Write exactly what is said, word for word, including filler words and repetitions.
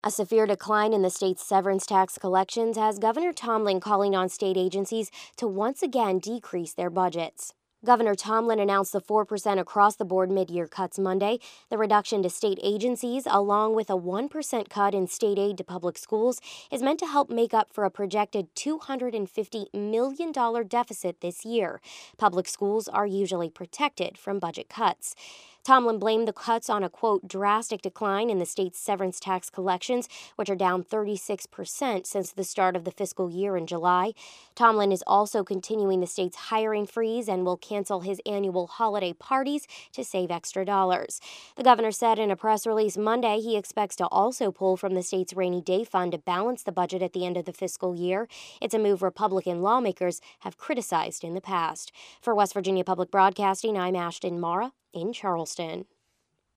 A severe decline in the state's severance tax collections has Governor Tomlin calling on state agencies to once again decrease their budgets. Governor Tomlin announced the four percent across-the-board mid-year cuts Monday. The reduction to state agencies, along with a one percent cut in state aid to public schools, is meant to help make up for a projected two hundred fifty million dollars deficit this year. Public schools are usually protected from budget cuts. Tomlin blamed the cuts on a, quote, drastic decline in the state's severance tax collections, which are down thirty-six percent since the start of the fiscal year in July. Tomlin is also continuing the state's hiring freeze and will cancel his annual holiday parties to save extra dollars. The governor said in a press release Monday he expects to also pull from the state's rainy day fund to balance the budget at the end of the fiscal year. It's a move Republican lawmakers have criticized in the past. For West Virginia Public Broadcasting, I'm Ashton Mara in Charleston.